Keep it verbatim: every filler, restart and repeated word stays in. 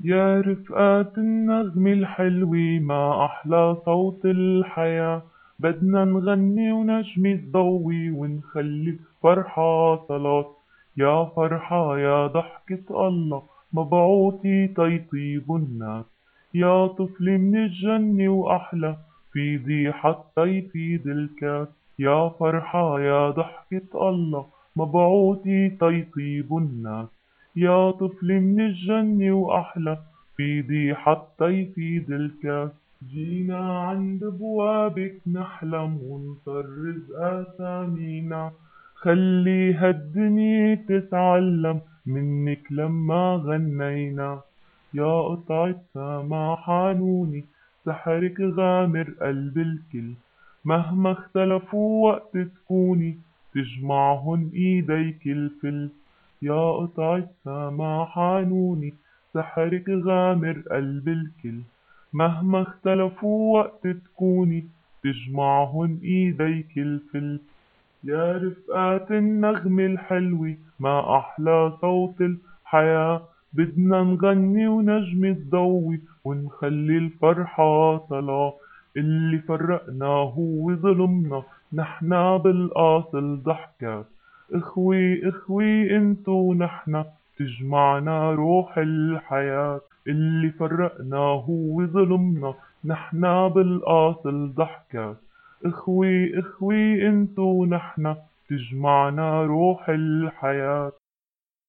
يا رفقات النغمة الحلوة ما أحلى صوت الحياة، بدنا نغني ونجمي تضوي ونخلي الفرحة صلاة. يا فرحة يا ضحكة الله مبعوثي تيطيب الناس، يا طفل من الجنة وأحلى فيضي حتى يفيد الكاس. يا فرحة يا ضحكة الله مبعوثي تيطيب الناس، يا طفل من الجنة وأحلى فيضي حتى يفيد الكاس. جينا عند بوابك نحلم ونطرز أسامينا، خلي هالدنيا تتعلم منك لما غنينا. يا قطعة سما حنوني سحرك غامر قلب الكل، مهما اختلفوا وقت تكوني تجمعهن ايديك الفل. يا قطعة سما حنوني سحرك غامر قلب الكل، مهما اختلفوا وقت تكوني تجمعهن ايديك الفل. يا رفقات النغمة الحلوة ما أحلى صوت الحياة، بدنا نغني ونجمة تضوي ونخلي الفرحة صلاة. اللي فرقنا هو ظلمنا نحنا بالأصل ضحكات، اخوي اخوي انتو نحنا تجمعنا روح الحياة. اللي فرقنا هو ظلمنا نحنا بالأصل ضحكات، اخوي اخوي انتو نحنا تجمعنا روح الحياة.